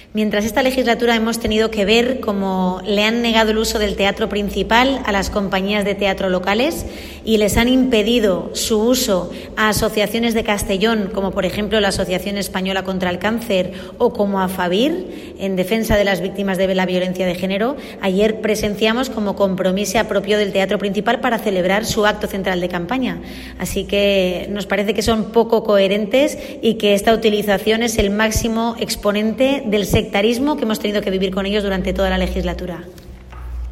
Mientras esta legislatura hemos tenido que ver cómo le han negado el uso del teatro principal a las compañías de teatro locales y les han impedido su uso a asociaciones de Castellón, como por ejemplo la Asociación Española contra el Cáncer o como a FABIR, en defensa de las víctimas de la violencia de género, ayer presenciamos como compromiso se apropió del teatro principal para celebrar su acto central de campaña. Así que nos parece que son poco coherentes y que esta utilización es el máximo exponente del sectarismo que hemos tenido que vivir con ellos durante toda la legislatura.